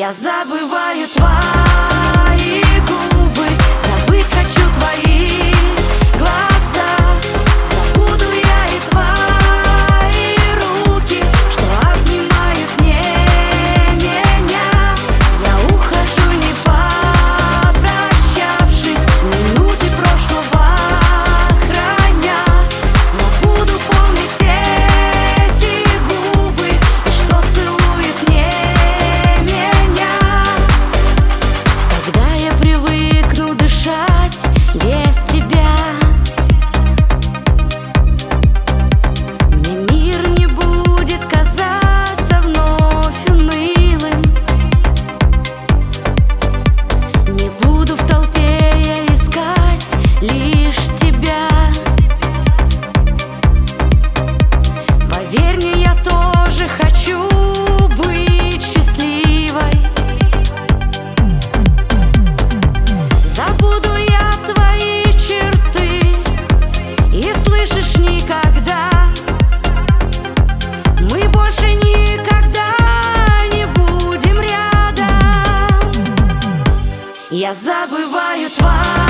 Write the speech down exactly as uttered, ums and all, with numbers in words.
Я забываю твои губы, забыть хочу твои глаза. Забуду я и твои руки, что обнимают мне меня. Я ухожу, не попрощавшись, минуты прошлого храня. Но буду помнить эти губы, и что целует мне меня. Когда я привыкну дышать без тебя, мне мир не будет казаться вновь унылым. Не буду в толпе я искать лишь тебя. Поверь мне, я тоже хочу быть счастливой. Забуду я твои черты, и слышишь, никогда мы больше никогда не будем рядом. Я забываю твои